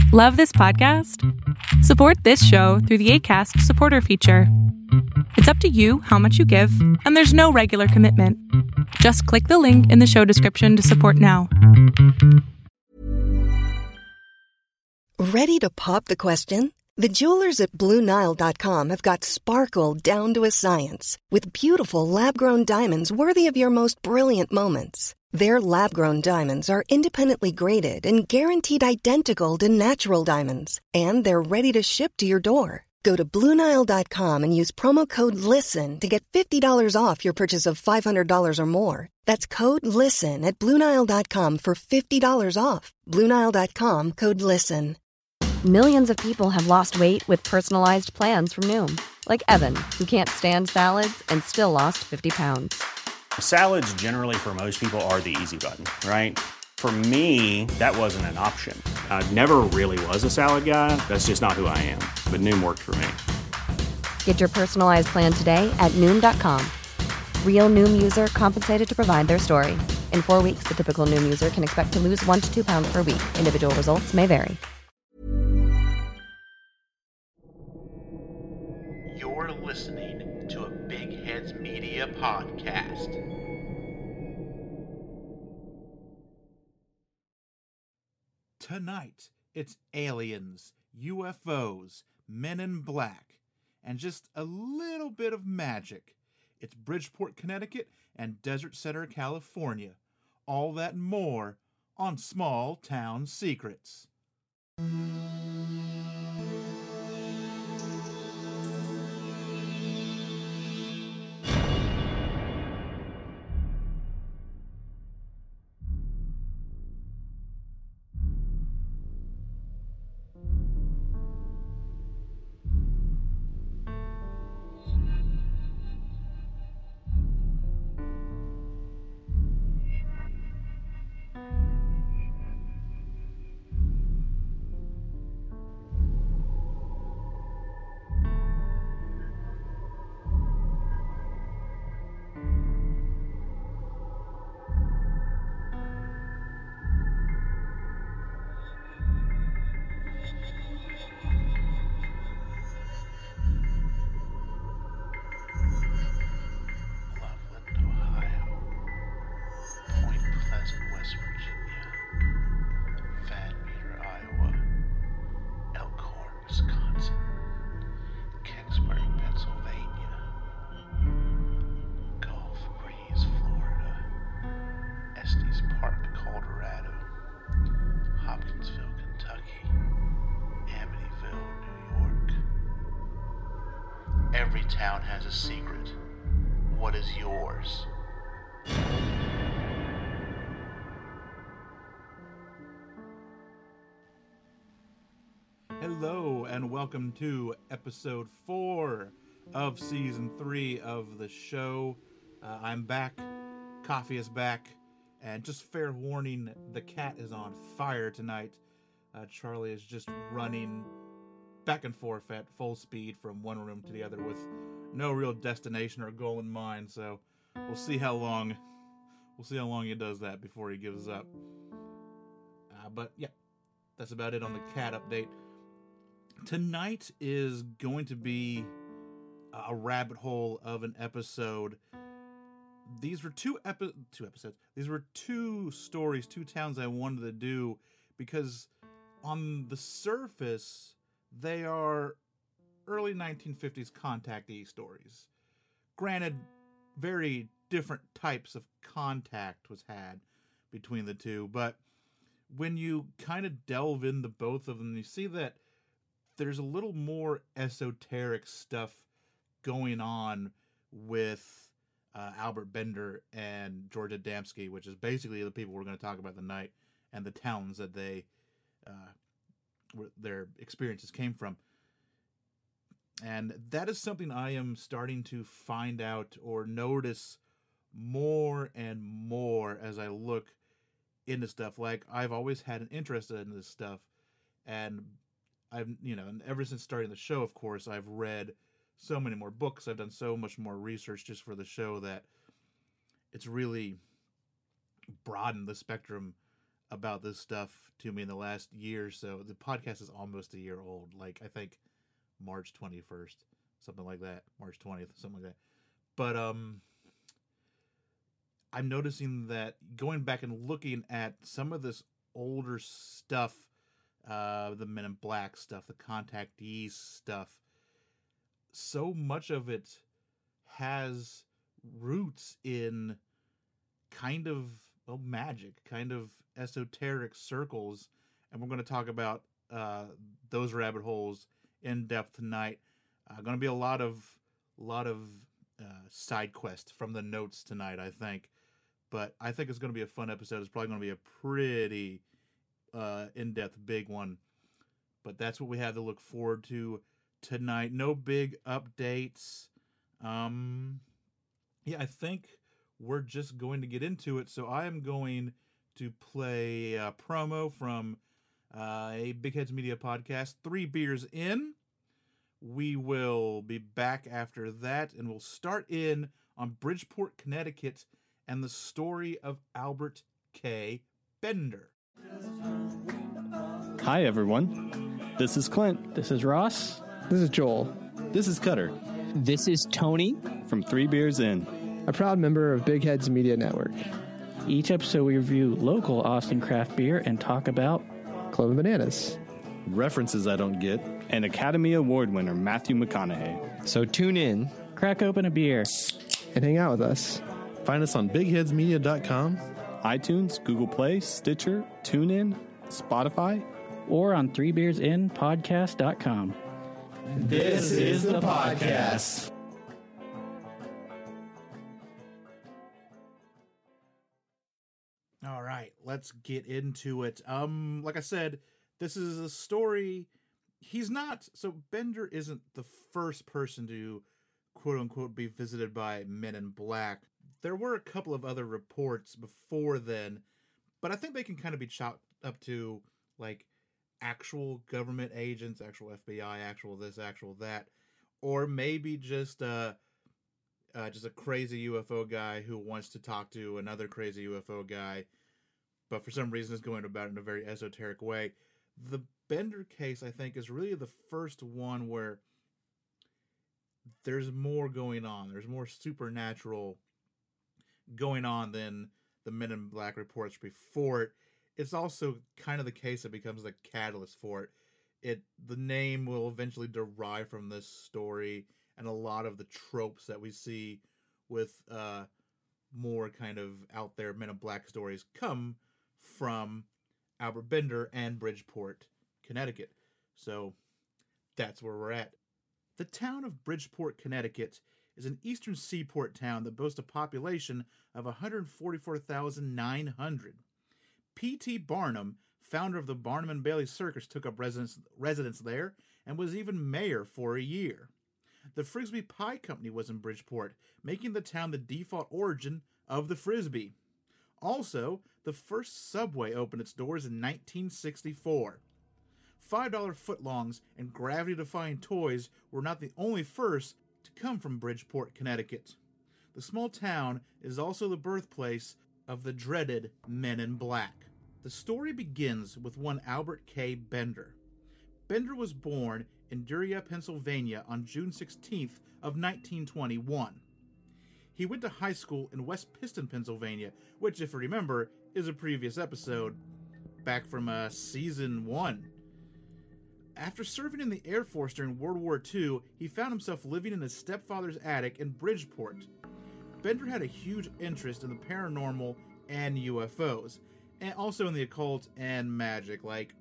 Love this podcast? Support this show through the Acast supporter feature. It's up to you how much you give, and there's no regular commitment. Just click the link in the show description to support now. Ready to pop the question? The jewelers at BlueNile.com have got sparkle down to a science with beautiful lab-grown diamonds worthy of your most brilliant moments. Their lab-grown diamonds are independently graded and guaranteed identical to natural diamonds, and they're ready to ship to your door. Go to BlueNile.com and use promo code LISTEN to get $50 off your purchase of $500 or more. That's code LISTEN at BlueNile.com for $50 off. BlueNile.com, code LISTEN. Millions of people have lost weight with personalized plans from Noom. Like Evan, who can't stand salads and still lost 50 pounds. Salads generally for most people are the easy button, right? For me, that wasn't an option. I never really was a salad guy. That's just not who I am. But Noom worked for me. Get your personalized plan today at Noom.com. Real Noom user compensated to provide their story. In 4 weeks, the typical Noom user can expect to lose 1 to 2 pounds per week. Individual results may vary. You're listening to a Big Heads Media podcast. Tonight, it's aliens, UFOs, men in black, and just a little bit of magic. It's Bridgeport, Connecticut, and Desert Center, California. All that and more on Small Town Secrets. Every town has a secret. What is yours? Hello, and welcome to episode 4 of season 3 of the show. I'm back, coffee is back, and just fair warning, the cat is on fire tonight. Charlie is just running back and forth at full speed from one room to the other with no real destination or goal in mind, so we'll see how long he does that before he gives up. But yeah, that's about it on the cat update. Tonight is going to be a rabbit hole of an episode. These were two episodes. These were two stories, two towns I wanted to do because on the surface they are early 1950s contactee stories. Granted, very different types of contact was had between the two, but when you kind of delve into both of them, you see that there's a little more esoteric stuff going on with Albert Bender and George Adamski, which is basically the people we're going to talk about tonight, and the towns that where their experiences came from. And that is something I am starting to find out or notice more and more as I look into stuff. Like, I've always had an interest in this stuff, and and ever since starting the show, of course, I've read so many more books. I've done so much more research just for the show that it's really broadened the spectrum about this stuff to me in the last year or so. The podcast is almost a year old. Like, I think March 21st, something like that. March 20th, something like that. But I'm noticing that going back and looking at some of this older stuff, the Men in Black stuff, the Contactees stuff, so much of it has roots in kind of, well, magic, kind of esoteric circles. And we're going to talk about those rabbit holes in depth tonight. Going to be a lot of side quest from the notes tonight, I think. But I think it's going to be a fun episode. It's probably going to be a pretty in-depth big one. But that's what we have to look forward to tonight. No big updates. Yeah, I think we're just going to get into it. So I am going to play a promo from a Big Heads Media podcast, 3 Beers In. We will be back after that, and we'll start in on Bridgeport, Connecticut, and the story of Albert K. Bender. Hi, everyone. This is Clint. This is Ross. This is Joel. This is Cutter. This is Tony. From 3 Beers In, a proud member of Big Heads Media Network. Each episode we review local Austin craft beer and talk about Cloven Bananas, references I don't get, and Academy Award winner Matthew McConaughey. So tune in, crack open a beer, and hang out with us. Find us on BigHeadsMedia.com, iTunes, Google Play, Stitcher, TuneIn, Spotify, or on 3beersinpodcast.com. This is the podcast. All right, let's get into it. Like I said, this is a story. Bender isn't the first person to quote unquote be visited by Men in Black. There were a couple of other reports before then, but I think they can kind of be chalked up to like actual government agents, actual FBI, actual this, actual that, or maybe just a crazy UFO guy who wants to talk to another crazy UFO guy, but for some reason is going about it in a very esoteric way. The Bender case, I think, is really the first one where there's more going on. There's more supernatural going on than the Men in Black reports before it. It's also kind of the case that becomes the catalyst for it. The name will eventually derive from this story, and a lot of the tropes that we see with more kind of out there Men in Black stories come from Albert Bender and Bridgeport, Connecticut. So that's where we're at. The town of Bridgeport, Connecticut is an eastern seaport town that boasts a population of 144,900. P.T. Barnum, founder of the Barnum and Bailey Circus, took up residence there and was even mayor for a year. The Frisbee Pie Company was in Bridgeport, making the town the default origin of the Frisbee. Also, the first Subway opened its doors in 1964. $5 footlongs and gravity-defying toys were not the only first to come from Bridgeport, Connecticut. The small town is also the birthplace of the dreaded Men in Black. The story begins with one Albert K. Bender. Bender was born in Duryea, Pennsylvania on June 16th of 1921. He went to high school in West Piston, Pennsylvania, which, if you remember, is a previous episode back from season 1. After serving in the Air Force during World War II, he found himself living in his stepfather's attic in Bridgeport. Bender had a huge interest in the paranormal and UFOs, and also in the occult and magic. Like,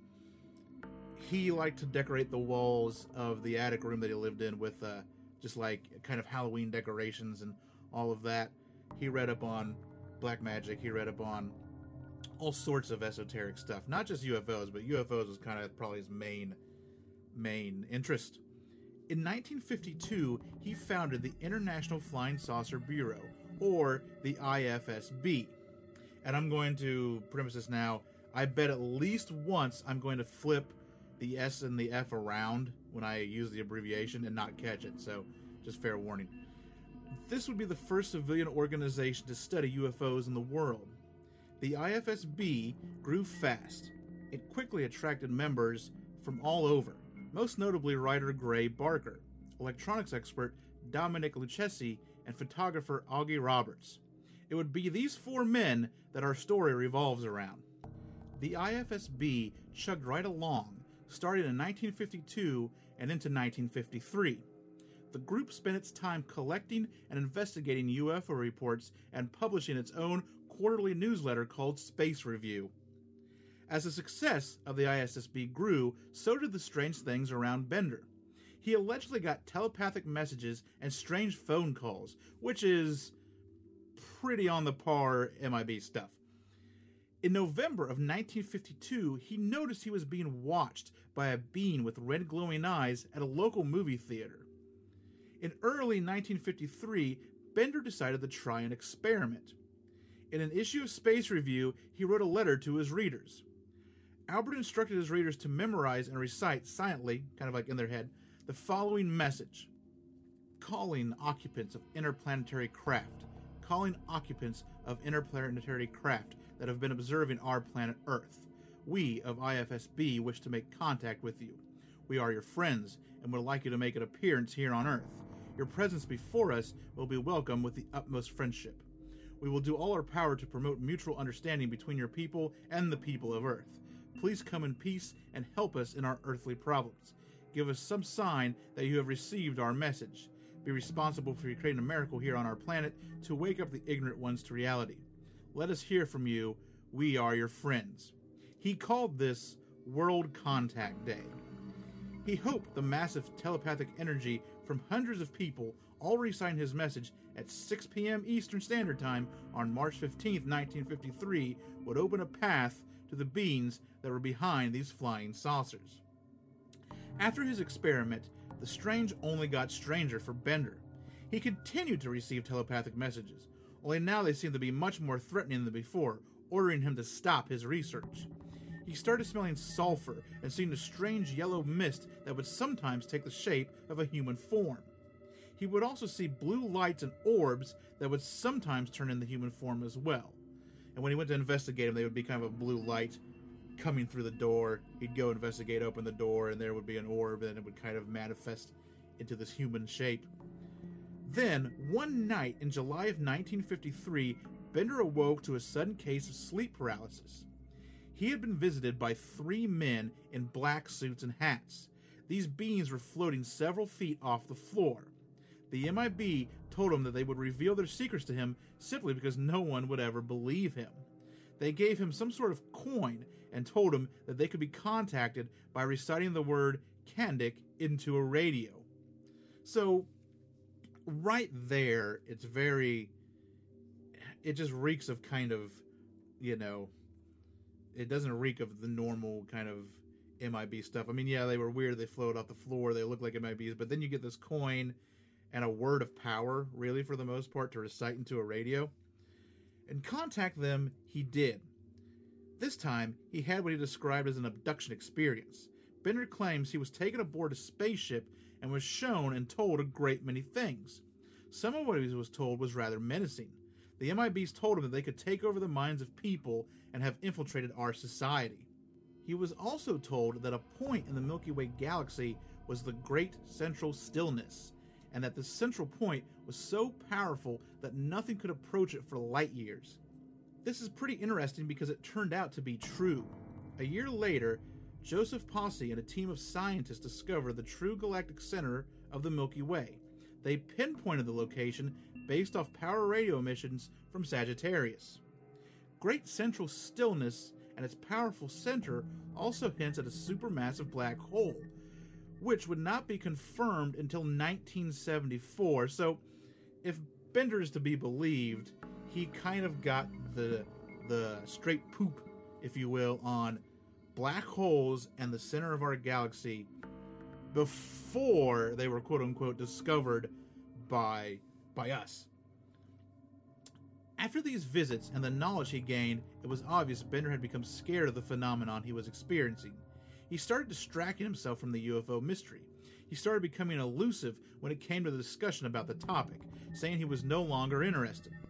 he liked to decorate the walls of the attic room that he lived in with just like kind of Halloween decorations and all of that. He read up on black magic. He read up on all sorts of esoteric stuff, not just UFOs, but UFOs was kind of probably his main interest. In 1952, he founded the International Flying Saucer Bureau, or the IFSB. And I'm going to premise this now. I bet at least once I'm going to flip the S and the F around when I use the abbreviation and not catch it, so just fair warning. This would be the first civilian organization to study UFOs in the world. The IFSB grew fast. It quickly attracted members from all over, most notably writer Gray Barker, electronics expert Dominic Lucchesi, and photographer Augie Roberts. It would be these four men that our story revolves around. The IFSB chugged right along, starting in 1952 and into 1953. The group spent its time collecting and investigating UFO reports and publishing its own quarterly newsletter called Space Review. As the success of the ISSB grew, so did the strange things around Bender. He allegedly got telepathic messages and strange phone calls, which is pretty on the par MIB stuff. In November of 1952, he noticed he was being watched by a being with red glowing eyes at a local movie theater. In early 1953, Bender decided to try an experiment. In an issue of Space Review, he wrote a letter to his readers. Albert instructed his readers to memorize and recite silently, kind of like in their head, the following message. Calling occupants of interplanetary craft. Calling occupants of interplanetary craft that have been observing our planet Earth. We of IFSB wish to make contact with you. We are your friends and would like you to make an appearance here on Earth. Your presence before us will be welcome with the utmost friendship. We will do all our power to promote mutual understanding between your people and the people of Earth. Please come in peace and help us in our earthly problems. Give us some sign that you have received our message. Be responsible for creating a miracle here on our planet to wake up the ignorant ones to reality. Let us hear from you. We are your friends. He called this World Contact Day. He hoped the massive telepathic energy from hundreds of people all reciting his message at 6 p.m. Eastern Standard Time on March 15, 1953, would open a path to the beings that were behind these flying saucers. After his experiment, the strange only got stranger for Bender. He continued to receive telepathic messages, only now they seemed to be much more threatening than before, ordering him to stop his research. He started smelling sulfur and seeing a strange yellow mist that would sometimes take the shape of a human form. He would also see blue lights and orbs that would sometimes turn into human form as well. And when he went to investigate them, they would be kind of a blue light coming through the door. He'd go investigate, open the door, and there would be an orb, and it would kind of manifest into this human shape. Then, one night in July of 1953, Bender awoke to a sudden case of sleep paralysis. He had been visited by 3 men in black suits and hats. These beings were floating several feet off the floor. The MIB told him that they would reveal their secrets to him simply because no one would ever believe him. They gave him some sort of coin and told him that they could be contacted by reciting the word Kandik into a radio. So, right there, it just reeks of kind of, it doesn't reek of the normal kind of MIB stuff. I mean, yeah, they were weird, they floated off the floor, they look like MIBs, but then you get this coin and a word of power, really, for the most part, to recite into a radio. And contact them, he did. This time, he had what he described as an abduction experience. Bender claims he was taken aboard a spaceship and was shown and told a great many things. Some of what he was told was rather menacing. The MIBs told him that they could take over the minds of people and have infiltrated our society. He was also told that a point in the Milky Way galaxy was the Great Central Stillness, and that the central point was so powerful that nothing could approach it for light years. This is pretty interesting because it turned out to be true. A year later, Joseph Posse and a team of scientists discovered the true galactic center of the Milky Way. They pinpointed the location based off power radio emissions from Sagittarius. Great Central Stillness and its powerful center also hints at a supermassive black hole, which would not be confirmed until 1974. So, if Bender is to be believed, he kind of got the straight poop, if you will, on black holes and the center of our galaxy before they were quote-unquote discovered by us. After these visits and the knowledge he gained, it was obvious Bender had become scared of the phenomenon he was experiencing. He started distracting himself from the UFO mystery. He started becoming elusive when it came to the discussion about the topic, saying he was no longer interested.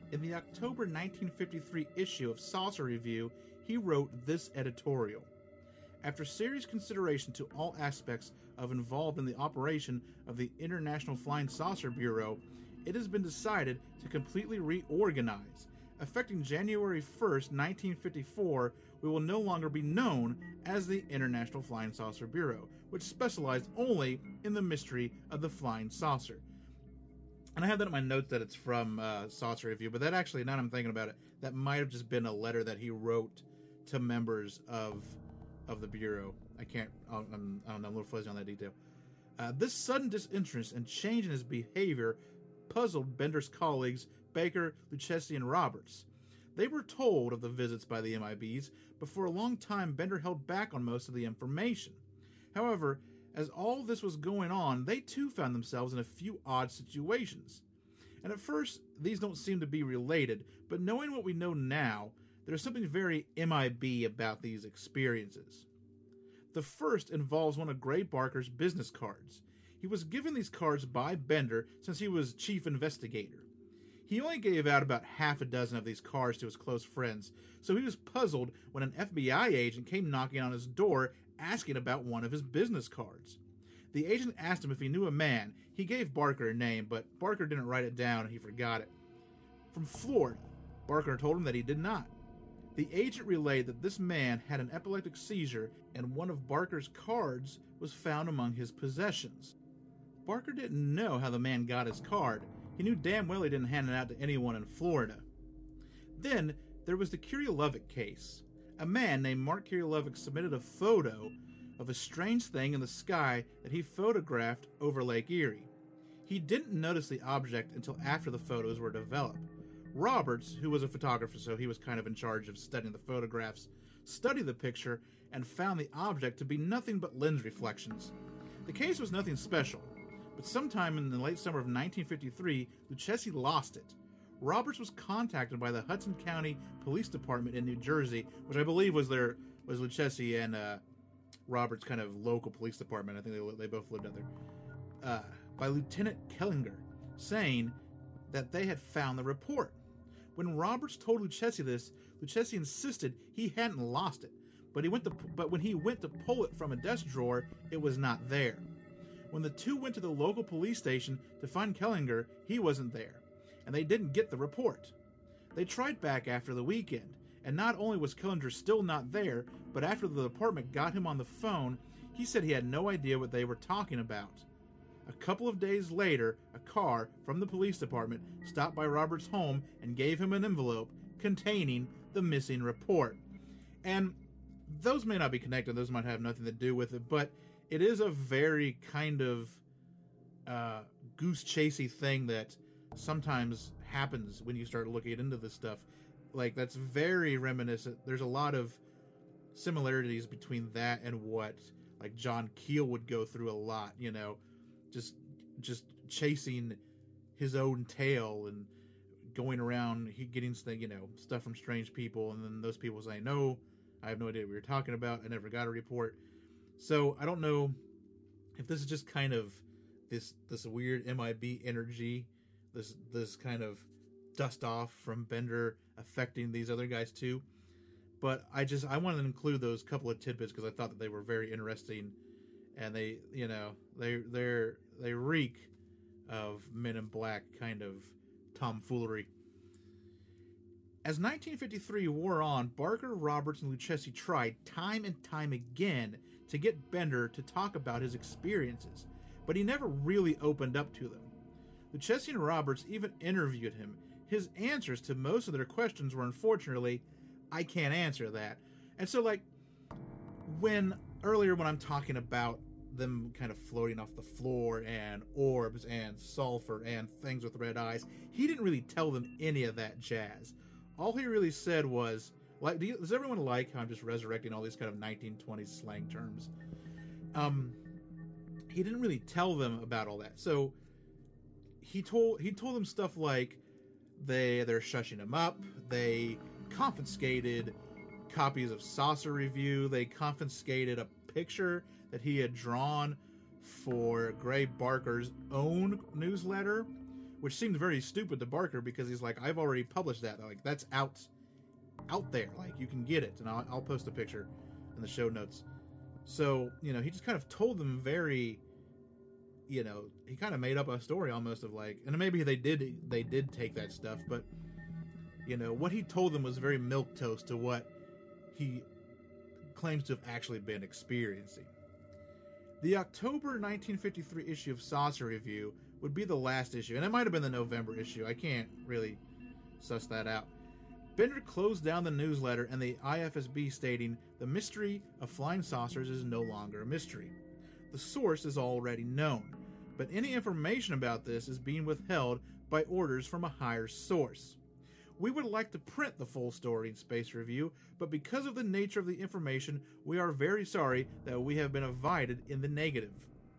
In the October 1953 issue of Saucer Review, he wrote this editorial. After serious consideration to all aspects involved in the operation of the International Flying Saucer Bureau, it has been decided to completely reorganize. Effective January 1st, 1954, we will no longer be known as the International Flying Saucer Bureau, which specialized only in the mystery of the flying saucer. And I have that in my notes that it's from Saucer Review, but that actually, now that I'm thinking about it, that might have just been a letter that he wrote to members of the Bureau. I don't know, I'm a little fuzzy on that detail. This sudden disinterest and change in his behavior puzzled Bender's colleagues, Baker, Lucchesi, and Roberts. They were told of the visits by the MIBs, but for a long time Bender held back on most of the information. However, as all this was going on, they too found themselves in a few odd situations. And at first, these don't seem to be related, but knowing what we know now, there's something very MIB about these experiences. The first involves one of Gray Barker's business cards. He was given these cards by Bender since he was chief investigator. He only gave out about half a dozen of these cards to his close friends, so he was puzzled when an FBI agent came knocking on his door asking about one of his business cards. The agent asked him if he knew a man. He gave Barker a name, but Barker didn't write it down and he forgot it. From Florida, Barker told him that he did not. The agent relayed that this man had an epileptic seizure and one of Barker's cards was found among his possessions. Barker didn't know how the man got his card. He knew damn well he didn't hand it out to anyone in Florida. Then there was the Kirilovic case. A man named Mark Kirilovic submitted a photo of a strange thing in the sky that he photographed over Lake Erie. He didn't notice the object until after the photos were developed. Roberts, who was a photographer, so he was kind of in charge of studying the photographs, studied the picture and found the object to be nothing but lens reflections. The case was nothing special, but sometime in the late summer of 1953, Lucchesi lost it. Roberts was contacted by the Hudson County Police Department in New Jersey, which I believe was Lucchesi and Roberts' kind of local police department. I think they both lived out there. By Lieutenant Kellinger, saying that they had found the report. When Roberts told Lucchesi this, Lucchesi insisted he hadn't lost it, but when he went to pull it from a desk drawer, it was not there. When the two went to the local police station to find Kellinger, he wasn't there, and they didn't get the report. They tried back after the weekend, and not only was Kellinger still not there, but after the department got him on the phone, he said he had no idea what they were talking about. A couple of days later, a car from the police department stopped by Robert's home and gave him an envelope containing the missing report. And those may not be connected, those might have nothing to do with it, but it is a very kind of goose-chasey thing that sometimes happens when you start looking into this stuff. Like, that's very reminiscent. There's a lot of similarities between that and what, like, John Keel would go through a lot, you know, just chasing his own tail and going around, getting stuff from strange people, and then those people saying, no, I have no idea what you're talking about, I never got a report. So I don't know if this is just kind of this weird MIB energy, this kind of dust off from Bender affecting these other guys too. But I wanted to include those couple of tidbits because I thought that they were very interesting, and they reek of Men in Black kind of tomfoolery. As 1953 wore on, Barker, Roberts, and Lucchesi tried time and time again to get Bender to talk about his experiences, but he never really opened up to them. Lucchesi and Roberts even interviewed him. His answers to most of their questions were, unfortunately, I can't answer that. And so, like, when I'm talking about them kind of floating off the floor and orbs and sulfur and things with red eyes, he didn't really tell them any of that jazz. All he really said was, like, does everyone like how I'm just resurrecting all these kind of 1920s slang terms? He didn't really tell them about all that. So he told them stuff like they're shushing him up. They confiscated copies of Saucer Review. They confiscated a picture that he had drawn for Gray Barker's own newsletter, which seemed very stupid to Barker because he's like, I've already published that. Like, that's out there. Like, you can get it. And I'll post a picture in the show notes. So, you know, he just kind of told them very, you know, he kind of made up a story almost of like, and maybe they did take that stuff, but, you know, what he told them was very milquetoast to what he claims to have actually been experiencing. The October 1953 issue of Saucer Review would be the last issue, and it might have been the November issue. I can't really suss that out. Bender closed down the newsletter and the IFSB stating, the mystery of flying saucers is no longer a mystery. The source is already known, but any information about this is being withheld by orders from a higher source. We would like to print the full story in Space Review, but because of the nature of the information, we are very sorry that we have been invited in the negative.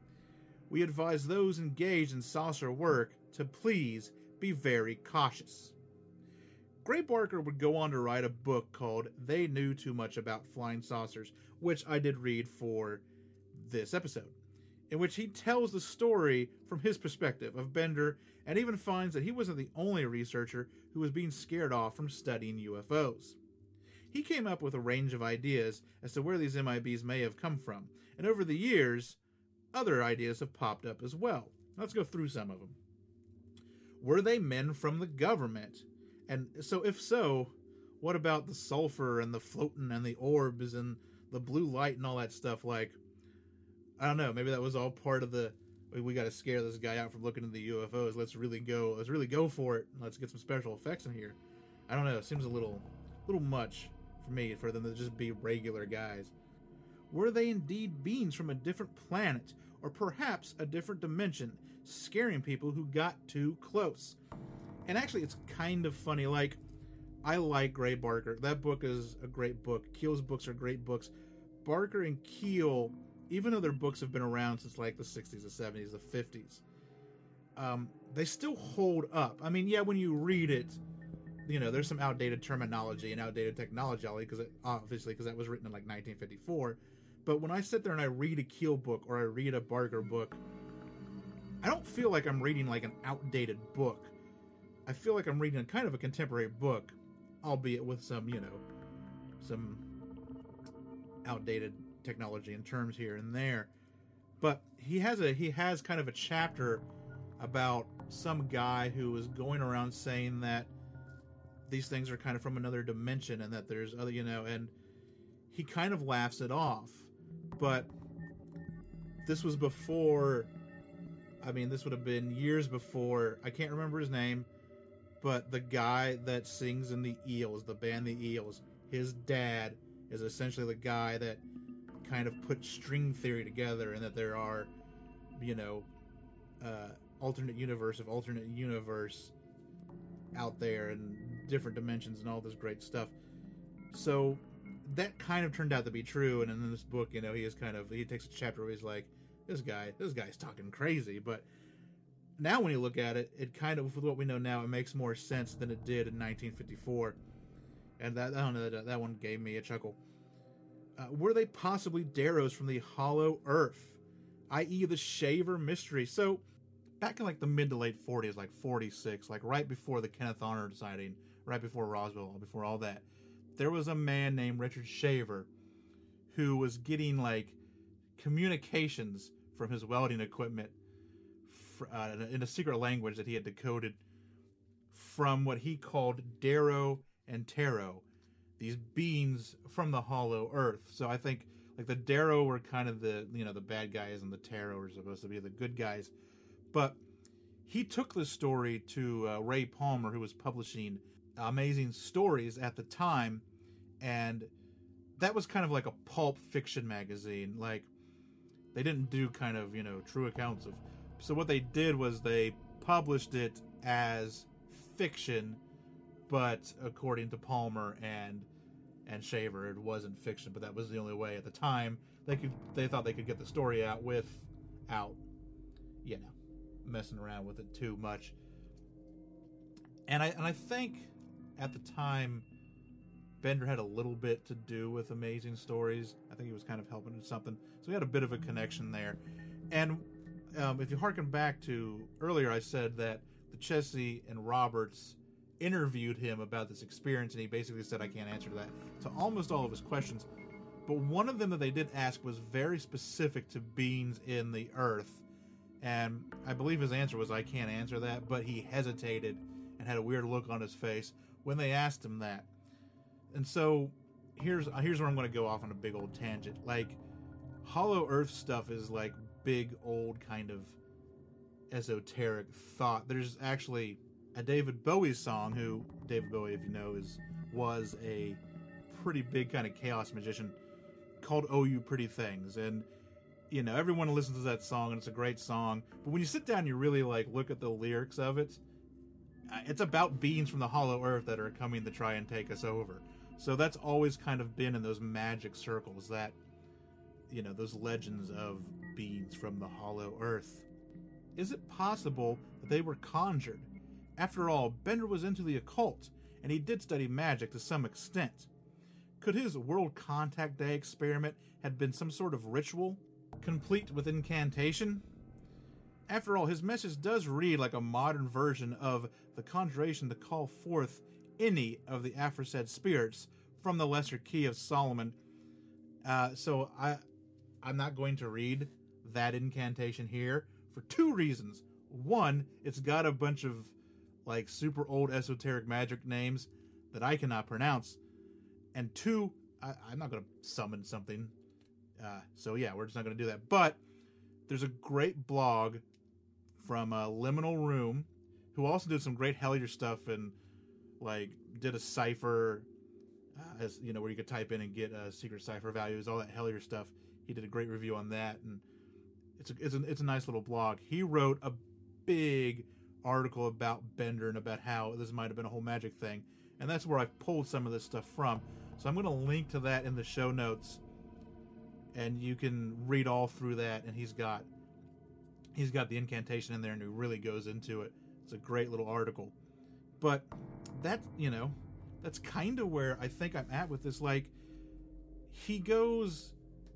We advise those engaged in saucer work to please be very cautious. Gray Barker would go on to write a book called They Knew Too Much About Flying Saucers, which I did read for this episode, in which he tells the story from his perspective of Bender and even finds that he wasn't the only researcher who was being scared off from studying UFOs. He came up with a range of ideas as to where these MIBs may have come from, and over the years, other ideas have popped up as well. Let's go through some of them. Were they men from the government? And so, if so, what about the sulfur and the floating and the orbs and the blue light and all that stuff? Like, I don't know, maybe that was all part of the, we got to scare this guy out from looking at the UFOs. Let's really go for it. Let's get some special effects in here. I don't know. It seems a little much for me for them to just be regular guys. Were they indeed beings from a different planet or perhaps a different dimension, scaring people who got too close? And actually, it's kind of funny. Like, I like Gray Barker. That book is a great book. Keel's books are great books. Barker and Keel, even though their books have been around since like the 60s, the 70s, the 50s, they still hold up. I mean, yeah, when you read it, you know, there's some outdated terminology and outdated technology, because that was written in like 1954. But when I sit there and I read a Keel book or I read a Barker book, I don't feel like I'm reading like an outdated book. I feel like I'm reading kind of a contemporary book, albeit with some, you know, some outdated technology and terms here and there. But he has kind of a chapter about some guy who was going around saying that these things are kind of from another dimension and that there's other, you know, and he kind of laughs it off. But this was before, I mean, this would have been years before, I can't remember his name, but the guy that sings in the Eels, the band The Eels, his dad is essentially the guy that kind of put string theory together, and that there are, you know, alternate universe out there and different dimensions and all this great stuff. So that kind of turned out to be true. And in this book, you know, he takes a chapter where he's like, this guy's talking crazy. But now when you look at it, it kind of, with what we know now, it makes more sense than it did in 1954. And that, I don't know, that one gave me a chuckle. Were they possibly Darrows from the Hollow Earth, i.e. the Shaver mystery? So back in like the mid to late 40s, like 46, like right before the Kenneth Arnold sighting, right before Roswell, before all that, there was a man named Richard Shaver who was getting like communications from his welding equipment in a secret language that he had decoded from what he called Darrow and Tarot, these beings from the Hollow Earth. So I think like the Darrow were kind of the, you know, the bad guys, and the Tarot were supposed to be the good guys. But he took the story to Ray Palmer, who was publishing Amazing Stories at the time, and that was kind of like a pulp fiction magazine. Like, they didn't do kind of, you know, true accounts of. So what they did was they published it as fiction, but according to Palmer and Shaver, it wasn't fiction. But that was the only way at the time they thought they could get the story out without, you know, messing around with it too much. And I think at the time Bender had a little bit to do with Amazing Stories. I think he was kind of helping with something, so he had a bit of a connection there. And if you harken back to earlier, I said that Chesney and Roberts interviewed him about this experience, and he basically said, I can't answer that to almost all of his questions. But one of them that they did ask was very specific to beings in the earth, and I believe his answer was, I can't answer that, but he hesitated and had a weird look on his face when they asked him that. And so here's where I'm going to go off on a big old tangent. Like, Hollow Earth stuff is like big old kind of esoteric thought. There's actually a David Bowie song, who David Bowie, if you know, was a pretty big kind of chaos magician, called Oh You Pretty Things. And you know, everyone listens to that song and it's a great song, but when you sit down and you really like look at the lyrics of it, it's about beings from the Hollow Earth that are coming to try and take us over. So that's always kind of been in those magic circles, that, you know, those legends of beings from the Hollow Earth. Is it possible that they were conjured? After all, Bender was into the occult, and he did study magic to some extent. Could his World Contact Day experiment have been some sort of ritual, complete with incantation? After all, his message does read like a modern version of the conjuration to call forth any of the aforesaid spirits from the Lesser Key of Solomon. So I'm not going to read that incantation here for two reasons. One, it's got a bunch of like super old esoteric magic names that I cannot pronounce. And two, I'm not going to summon something. So yeah, we're just not going to do that. But there's a great blog from Liminal Room, who also did some great Hellier stuff and like did a cipher, as you know, where you could type in and get secret cipher values, all that Hellier stuff. He did a great review on that, and it's a nice little blog. He wrote a big article about Bender and about how this might have been a whole magic thing, and that's where I've pulled some of this stuff from. So I'm going to link to that in the show notes, and you can read all through that. And he's got the incantation in there, and he really goes into it. It's a great little article. But that, you know, that's kind of where I think I'm at with this. Like, he goes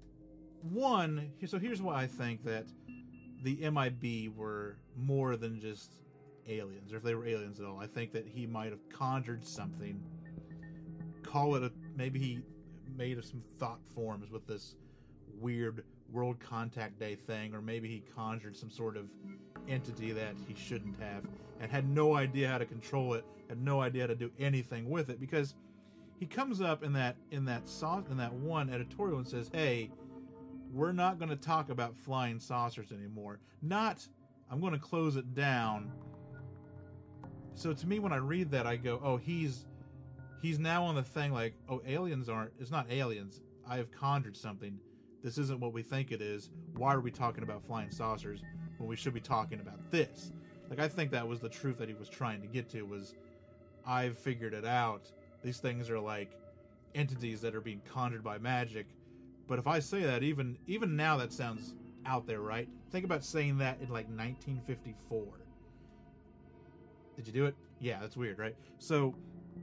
so here's why I think that the MIB were more than just aliens, or if they were aliens at all. I think that he might have conjured something, maybe he made some thought forms with this weird World Contact Day thing, or maybe he conjured some sort of entity that he shouldn't have, and had no idea how to control it, had no idea how to do anything with it, because he comes up in that one editorial and says, hey, we're not going to talk about flying saucers anymore. I'm going to close it down. So to me, when I read that, I go, oh, he's now on the thing like, oh, it's not aliens. I have conjured something. This isn't what we think it is. Why are we talking about flying saucers when we should be talking about this? Like, I think that was the truth that he was trying to get to, was I've figured it out. These things are like entities that are being conjured by magic. But if I say that, even now, that sounds out there, right? Think about saying that in like 1954. Did you do it? Yeah, that's weird, right? So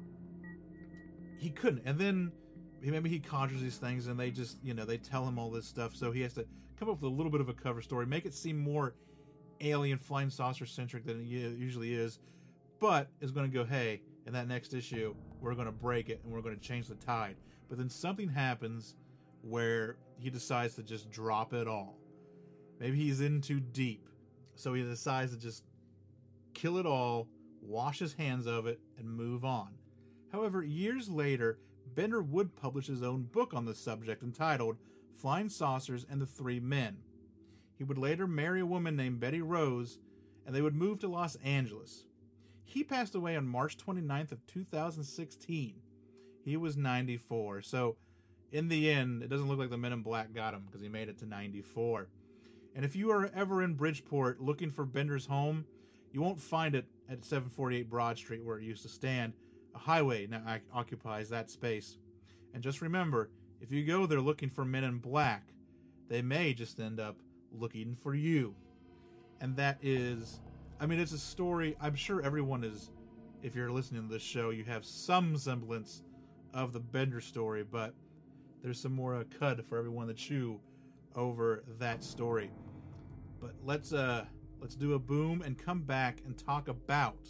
he couldn't. And then maybe he conjures these things and they just, you know, they tell him all this stuff. So he has to come up with a little bit of a cover story, make it seem more alien flying saucer centric than it usually is, but is going to go, hey, in that next issue, we're going to break it and we're going to change the tide. But then something happens where he decides to just drop it all. Maybe he's in too deep, so he decides to just kill it all, wash his hands of it, and move on. However, years later, Bender would publish his own book on the subject entitled Flying Saucers and the Three Men. He would later marry a woman named Betty Rose, and they would move to Los Angeles. He passed away on March 29th of 2016. He was 94, so in the end, it doesn't look like the Men in Black got him, because he made it to 94. And if you are ever in Bridgeport looking for Bender's home, you won't find it at 748 Broad Street where it used to stand. A highway now occupies that space. And just remember, if you go there looking for Men in Black, they may just end up looking for you. And that is, I mean, it's a story, I'm sure everyone is, if you're listening to this show, you have some semblance of the Bender story, but there's some more cud for everyone to chew over that story. But let's let's do a boom and come back and talk about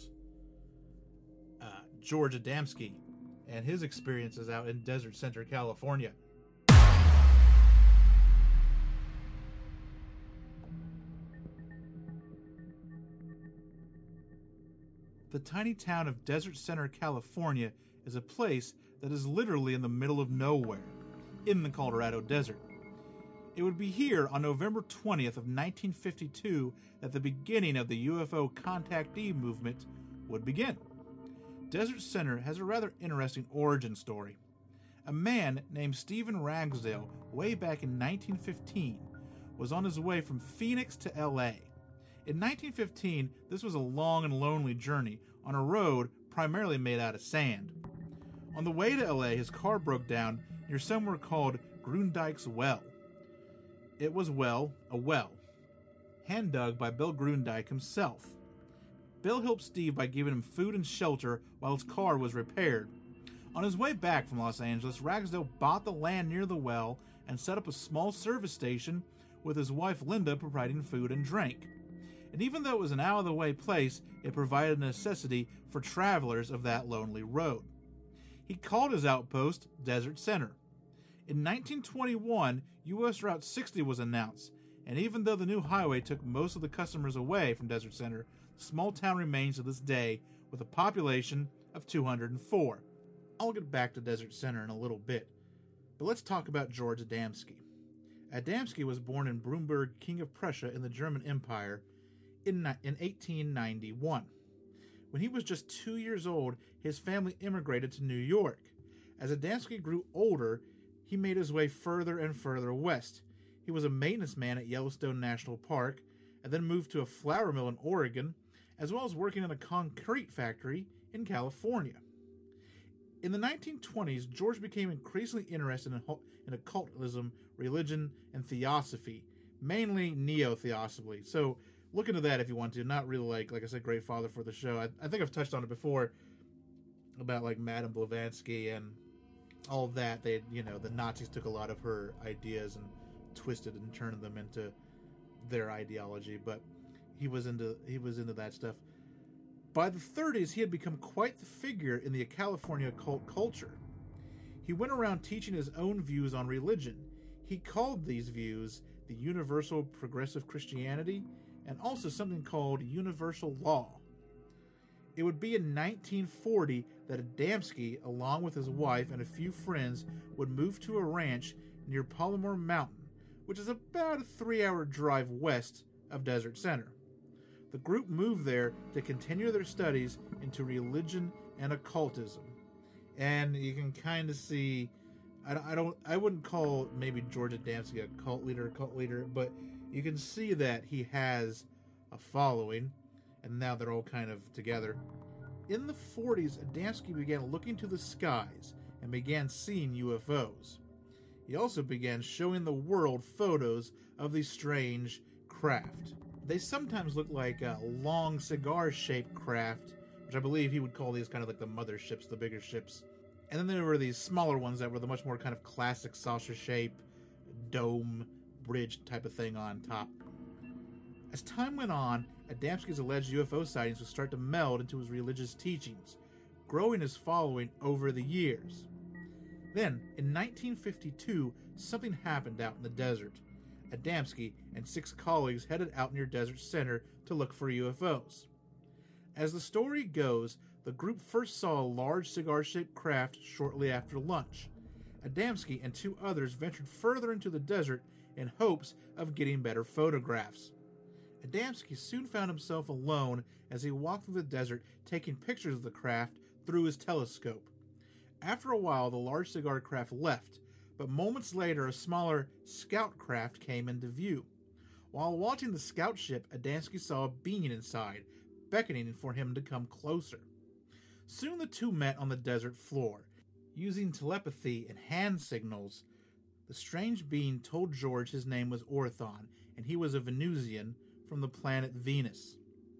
George Adamski and his experiences out in Desert Center, California. The tiny town of Desert Center, California is a place that is literally in the middle of nowhere, in the Colorado Desert. It would be here on November 20th of 1952 that the beginning of the UFO contactee movement would begin. Desert Center has a rather interesting origin story. A man named Stephen Ragsdale, way back in 1915, was on his way from Phoenix to LA. In 1915, this was a long and lonely journey on a road primarily made out of sand. On the way to LA, his car broke down near somewhere called Grundyke's Well. It was, well, a well, hand dug by Bill Grundyke himself. Bill helped Steve by giving him food and shelter while his car was repaired. On his way back from Los Angeles, Ragsdale bought the land near the well and set up a small service station with his wife Linda providing food and drink. And even though it was an out-of-the-way place, it provided a necessity for travelers of that lonely road. He called his outpost Desert Center. In 1921, U.S. Route 60 was announced, and even though the new highway took most of the customers away from Desert Center, the small town remains to this day with a population of 204. I'll get back to Desert Center in a little bit, but let's talk about George Adamski. Adamski was born in Brumberg, King of Prussia in the German Empire in 1891. When he was just 2 years old, his family immigrated to New York. As Adamski grew older, he made his way further and further west. He was a maintenance man at Yellowstone National Park, and then moved to a flour mill in Oregon, as well as working in a concrete factory in California. In the 1920s, George became increasingly interested in occultism, religion, and theosophy, mainly neo-theosophy. So look into that if you want to. Not really like I said, great father for the show. I think I've touched on it before about like Madame Blavatsky and all of that. The Nazis took a lot of her ideas and twisted and turned them into their ideology, but he was into that stuff. By the 30s, he had become quite the figure in the California occult culture. He went around teaching his own views on religion. He called these views the Universal Progressive Christianity and also something called Universal Law. It would be in 1940 that Adamski, along with his wife and a few friends, would move to a ranch near Palomar Mountain, which is about a 3-hour drive west of Desert Center. The group moved there to continue their studies into religion and occultism. And you can kind of see, I wouldn't call maybe George Adamski a cult leader, but you can see that he has a following, and now they're all kind of together. In the 40s, Adamski began looking to the skies and began seeing UFOs. He also began showing the world photos of these strange craft. They sometimes look like long cigar-shaped craft, which I believe he would call these kind of like the motherships, the bigger ships. And then there were these smaller ones that were the much more kind of classic saucer shape, dome, bridge type of thing on top. As time went on, Adamski's alleged UFO sightings would start to meld into his religious teachings, growing his following over the years. Then, in 1952, something happened out in the desert. Adamski and 6 colleagues headed out near Desert Center to look for UFOs. As the story goes, the group first saw a large cigar-shaped craft shortly after lunch. Adamski and 2 others ventured further into the desert in hopes of getting better photographs. Adamski soon found himself alone as he walked through the desert taking pictures of the craft through his telescope. After a while, the large cigar craft left, but moments later a smaller scout craft came into view. While watching the scout ship, Adamski saw a being inside, beckoning for him to come closer. Soon the two met on the desert floor. Using telepathy and hand signals, the strange being told George his name was Orthon, and he was a Venusian from the planet Venus.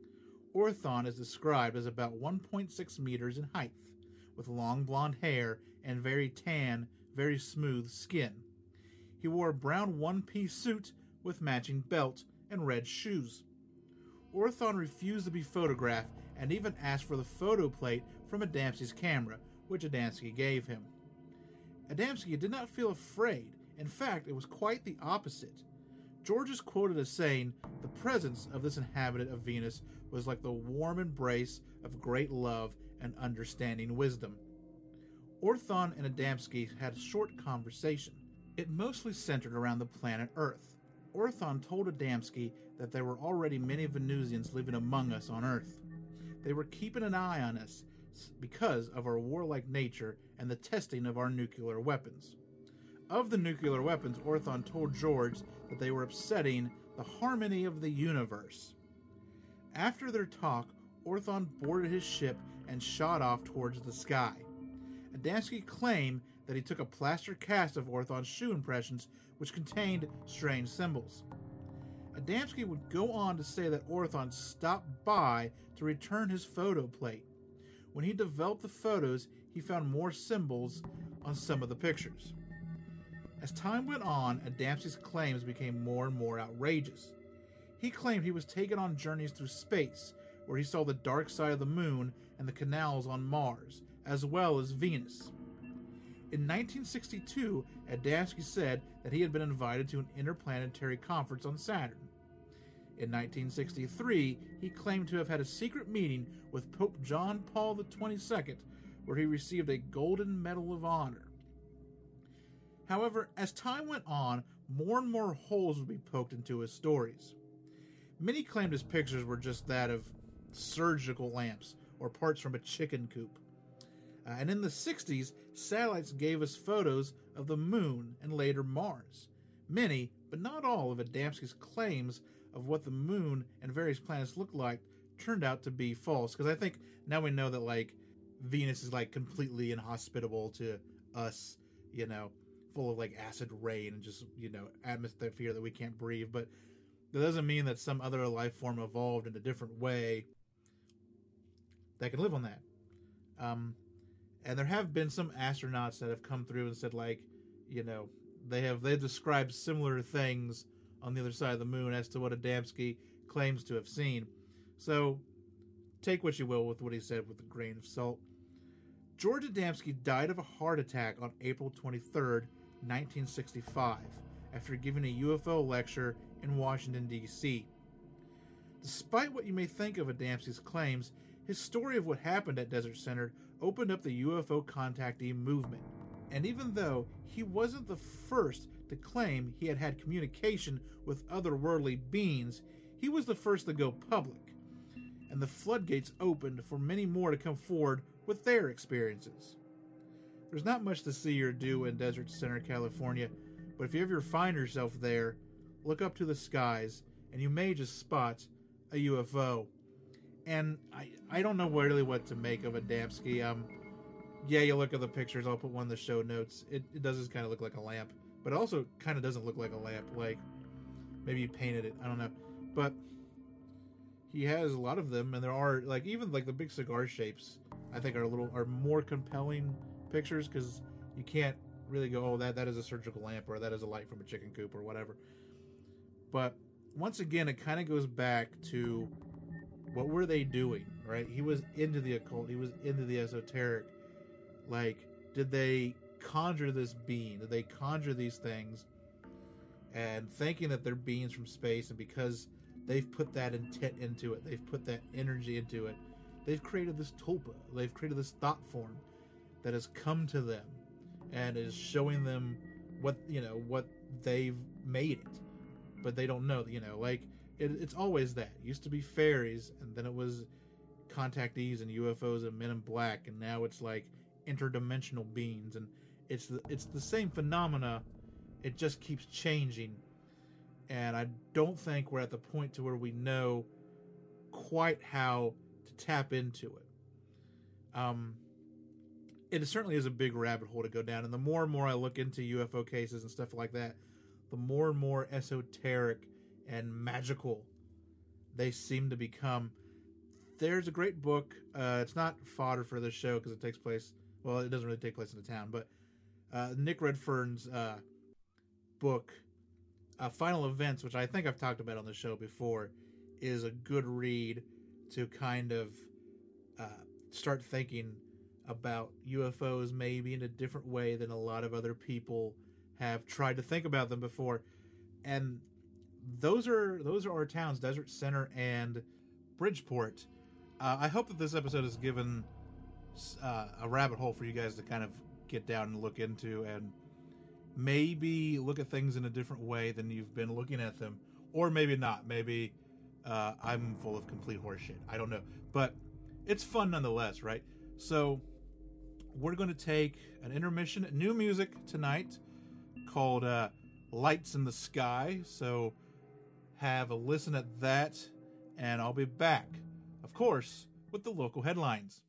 Orthon is described as about 1.6 meters in height, with long blonde hair and very tan, very smooth skin. He wore a brown one-piece suit with matching belt and red shoes. Orthon refused to be photographed and even asked for the photo plate from Adamski's camera, which Adamski gave him. Adamski did not feel afraid. In fact, it was quite the opposite. George is quoted as saying, "The presence of this inhabitant of Venus was like the warm embrace of great love and understanding wisdom." Orthon and Adamski had a short conversation. It mostly centered around the planet Earth. Orthon told Adamski that there were already many Venusians living among us on Earth. They were keeping an eye on us because of our warlike nature and the testing of our nuclear weapons. Of the nuclear weapons, Orthon told George that they were upsetting the harmony of the universe. After their talk, Orthon boarded his ship and shot off towards the sky. Adamski claimed that he took a plaster cast of Orthon's shoe impressions, which contained strange symbols. Adamski would go on to say that Orthon stopped by to return his photo plate. When he developed the photos, he found more symbols on some of the pictures. As time went on, Adamski's claims became more and more outrageous. He claimed he was taken on journeys through space, where he saw the dark side of the moon and the canals on Mars, as well as Venus. In 1962, Adamski said that he had been invited to an interplanetary conference on Saturn. In 1963, he claimed to have had a secret meeting with Pope John Paul XXII, where he received a Golden Medal of Honor. However, as time went on, more and more holes would be poked into his stories. Many claimed his pictures were just that of surgical lamps or parts from a chicken coop. And in the 60s, satellites gave us photos of the moon and later Mars. Many, but not all, of Adamski's claims of what the moon and various planets looked like turned out to be false. Because I think now we know that, like, Venus is, like, completely inhospitable to us, you know, full of, like, acid rain and just, you know, atmosphere that we can't breathe. But that doesn't mean that some other life form evolved in a different way that can live on that. And there have been some astronauts that have come through and said, like, you know, they've described similar things on the other side of the moon as to what Adamski claims to have seen. So take what you will with what he said with a grain of salt. George Adamski died of a heart attack on April 23rd, 1965, after giving a UFO lecture in Washington, D.C. Despite what you may think of Adamski's claims, his story of what happened at Desert Center opened up the UFO contactee movement. And even though he wasn't the first to claim he had had communication with otherworldly beings, he was the first to go public. And the floodgates opened for many more to come forward with their experiences. There's not much to see or do in Desert Center, California, but if you ever find yourself there, look up to the skies, and you may just spot a UFO. And I don't know really what to make of Adamski. Yeah, you look at the pictures, I'll put one in the show notes. It does just kind of look like a lamp, but it also kind of doesn't look like a lamp. Like, maybe you painted it, I don't know. But he has a lot of them, and there are, like, even like the big cigar shapes, I think are more compelling pictures, because you can't really go, oh, that is a surgical lamp, or that is a light from a chicken coop, or whatever. But once again, it kind of goes back to, what were they doing, right? He was into the occult. He was into the esoteric. Like, did they conjure this being? Did they conjure these things? And thinking that they're beings from space, and because they've put that intent into it, they've put that energy into it, they've created this tulpa. They've created this thought form that has come to them and is showing them what they've made it. But they don't know, like, it's always that. It used to be fairies, and then it was contactees and UFOs and men in black, and now it's like interdimensional beings, and it's the same phenomena. It just keeps changing, and I don't think we're at the point to where we know quite how to tap into it. It certainly is a big rabbit hole to go down, and the more and more I look into UFO cases and stuff like that, the more and more esoteric and magical they seem to become. There's a great book. It's not fodder for this show because it takes place, well, it doesn't really take place in the town, but Nick Redfern's book, Final Events, which I think I've talked about on the show before, is a good read to kind of start thinking about UFOs maybe in a different way than a lot of other people have tried to think about them before. And those are our towns, Desert Center and Bridgeport. I hope that this episode has given a rabbit hole for you guys to kind of get down and look into, and maybe look at things in a different way than you've been looking at them. Or maybe not. Maybe I'm full of complete horseshit. I don't know. But it's fun nonetheless, right? So we're going to take an intermission, new music tonight called Lights in the Sky. So have a listen at that, and I'll be back, of course, with the local headlines.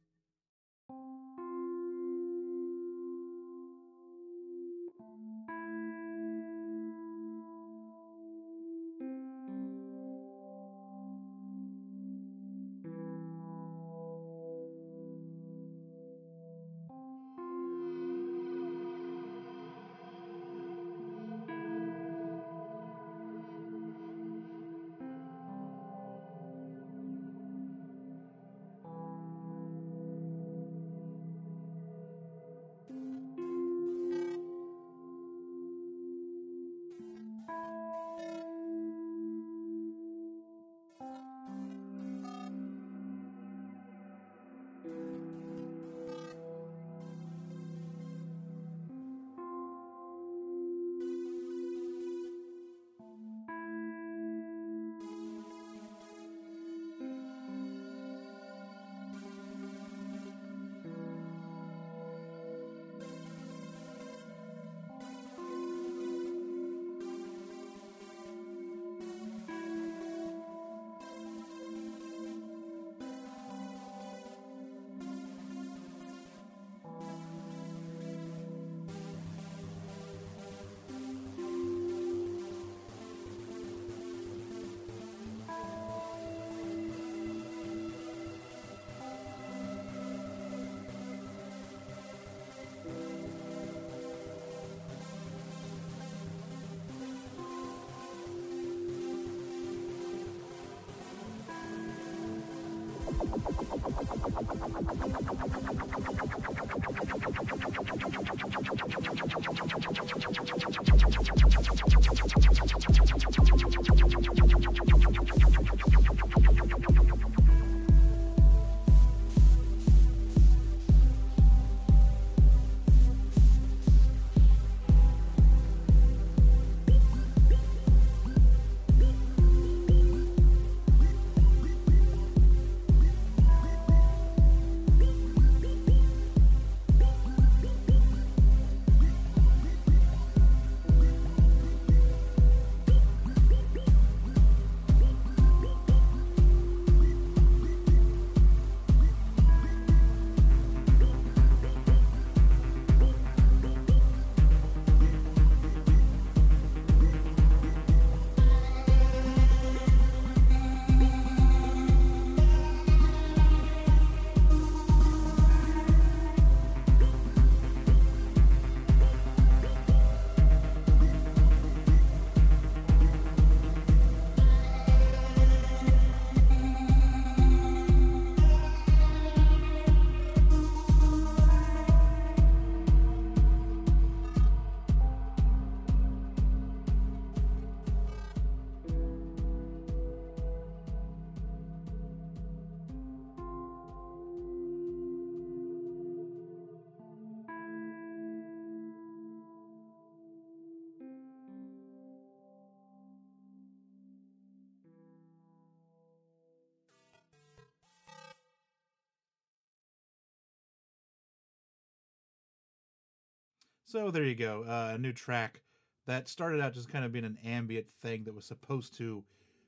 So there you go, a new track that started out just kind of being an ambient thing that was supposed to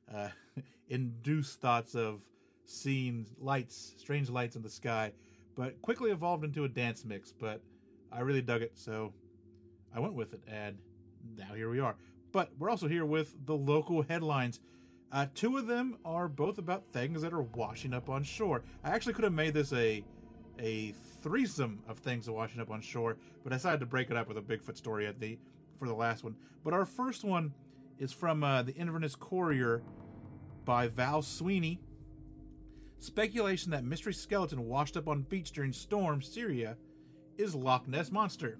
induce thoughts of seeing lights, strange lights in the sky, but quickly evolved into a dance mix. But I really dug it, so I went with it, and now here we are. But we're also here with the local headlines. Two of them are both about things that are washing up on shore. I actually could have made this a threesome of things washing up on shore, but I decided to break it up with a Bigfoot story for the last one. But our first one is from the Inverness Courier, by Val Sweeney. Speculation that mystery skeleton washed up on beach during storm Syria is Loch Ness Monster.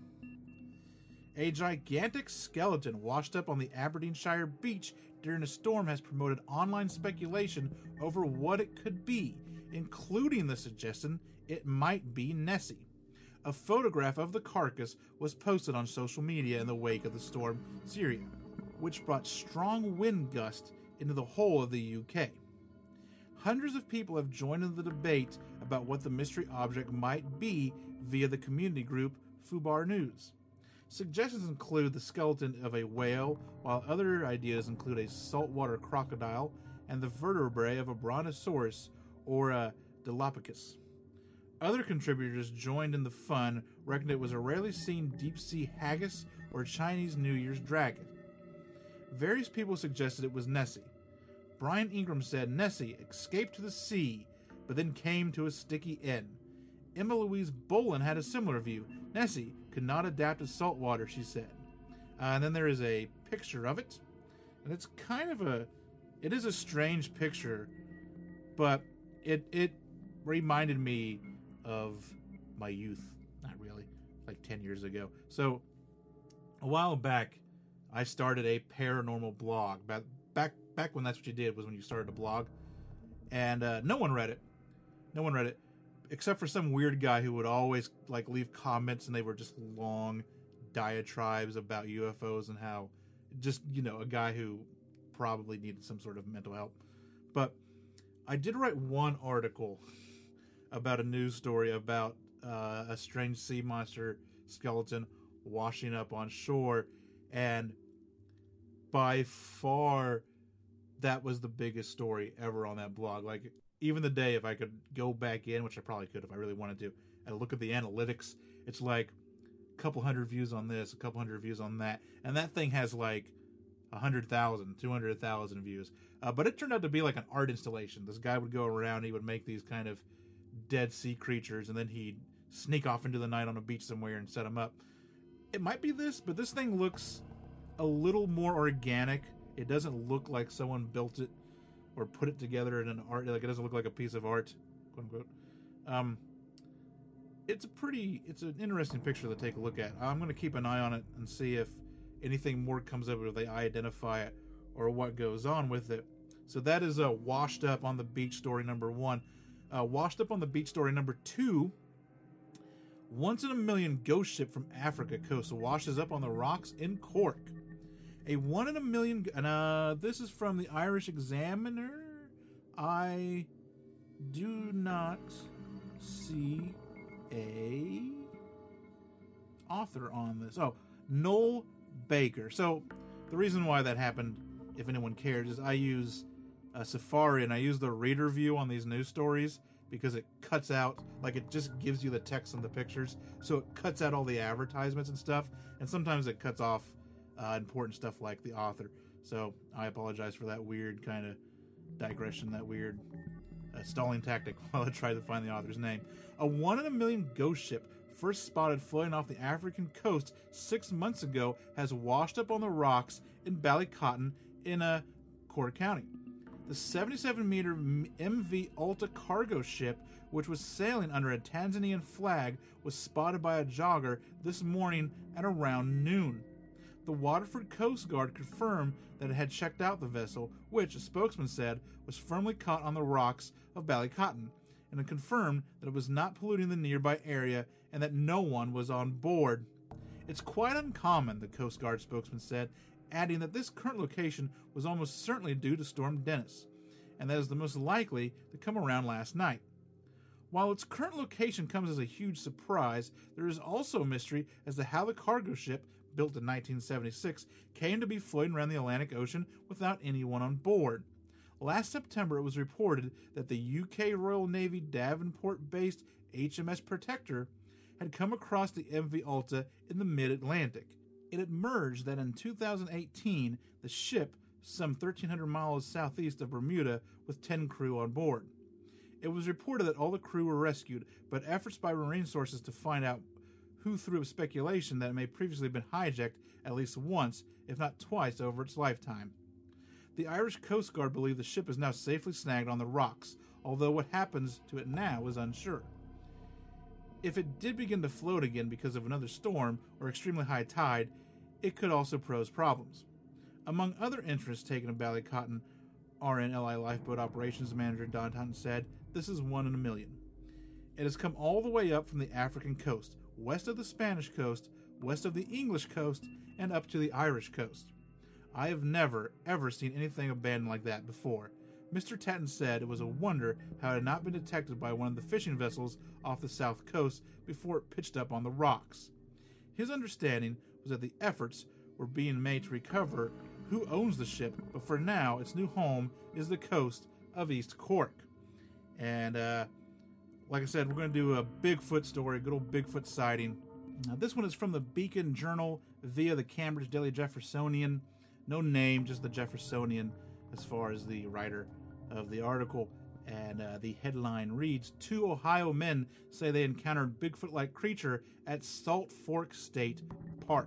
A gigantic skeleton washed up on the Aberdeenshire beach during a storm has promoted online speculation over what it could be, including the suggestion it might be Nessie. A photograph of the carcass was posted on social media in the wake of the storm Syria, which brought strong wind gusts into the whole of the UK. Hundreds of people have joined in the debate about what the mystery object might be via the community group Fubar News. Suggestions include the skeleton of a whale, while other ideas include a saltwater crocodile and the vertebrae of a brontosaurus or a Dilopithecus. Other contributors joined in the fun, reckoned it was a rarely seen deep-sea haggis or Chinese New Year's dragon. Various people suggested it was Nessie. Brian Ingram said Nessie escaped to the sea, but then came to a sticky end. Emma Louise Bolin had a similar view. Nessie could not adapt to salt water, she said. And then there is a picture of it. And it's kind of it is a strange picture, but it reminded me of my youth. Not really, like 10 years ago. So, a while back, I started a paranormal blog. Back when that's what you did was when you started a blog. And no one read it. No one read it. Except for some weird guy who would always like leave comments, and they were just long diatribes about UFOs and how just, a guy who probably needed some sort of mental help. But I did write one article about a news story about a strange sea monster skeleton washing up on shore, and by far that was the biggest story ever on that blog. Like, even the day, if I could go back in, which I probably could if I really wanted to, and look at the analytics, it's like a couple hundred views on this, a couple hundred views on that, and that thing has like 100,000, 200,000 views. But it turned out to be like an art installation. This guy would go around, he would make these kind of dead sea creatures, and then he'd sneak off into the night on a beach somewhere and set them up. It might be this, but this thing looks a little more organic. It doesn't look like someone built it or put it together in an art, like it doesn't look like a piece of art, quote unquote. It's an interesting picture to take a look at. I'm going to keep an eye on it and see if anything more comes up, if they identify it or what goes on with it. So that is a washed up on the beach story number 1. Washed up on the beach story number 2. Once in a million ghost ship from Africa coast washes up on the rocks in Cork. A 1 in a million, and this is from the Irish Examiner. I do not see a author on this. Oh, Noel Baker. So the reason why that happened, if anyone cares, is I use Safari, and I use the reader view on these news stories because it cuts out, like it just gives you the text and the pictures, so it cuts out all the advertisements and stuff, and sometimes it cuts off important stuff like the author. So I apologize for that weird kind of digression, that weird stalling tactic while I try to find the author's name. A 1 in a million ghost ship first spotted floating off the African coast 6 months ago has washed up on the rocks in Ballycotton in Cork County. The 77-meter MV Alta cargo ship, which was sailing under a Tanzanian flag, was spotted by a jogger this morning at around noon. The Waterford Coast Guard confirmed that it had checked out the vessel, which, a spokesman said, was firmly caught on the rocks of Ballycotton, and it confirmed that it was not polluting the nearby area and that no one was on board. It's quite uncommon, the Coast Guard spokesman said, adding that this current location was almost certainly due to Storm Dennis, and that is the most likely to come around last night. While its current location comes as a huge surprise, there is also a mystery as to how the cargo ship, built in 1976, came to be floating around the Atlantic Ocean without anyone on board. Last September, it was reported that the UK Royal Navy Davenport-based HMS Protector had come across the MV Alta in the mid-Atlantic. It emerged that in 2018, the ship, some 1,300 miles southeast of Bermuda, with 10 crew on board. It was reported that all the crew were rescued, but efforts by marine sources to find out who threw up speculation that it may previously have been hijacked at least once, if not twice, over its lifetime. The Irish Coast Guard believe the ship is now safely snagged on the rocks, although what happens to it now is unsure. If it did begin to float again because of another storm or extremely high tide, it could also pose problems. Among other interests taken of Ballycotton, RNLI Lifeboat Operations Manager Don Hutton said, "This is one in a million. It has come all the way up from the African coast, west of the Spanish coast, west of the English coast, and up to the Irish coast. I have never, ever seen anything abandoned like that before." Mr. Tatton said it was a wonder how it had not been detected by one of the fishing vessels off the south coast before it pitched up on the rocks. His understanding was that the efforts were being made to recover who owns the ship, but for now, its new home is the coast of East Cork. And, like I said, we're going to do a Bigfoot story, good old Bigfoot sighting. Now, this one is from the Beacon Journal via the Cambridge Daily Jeffersonian. No name, just the Jeffersonian as far as the writer of the article. And the headline reads, 2 Ohio men say they encountered Bigfoot-like creature at Salt Fork State Park.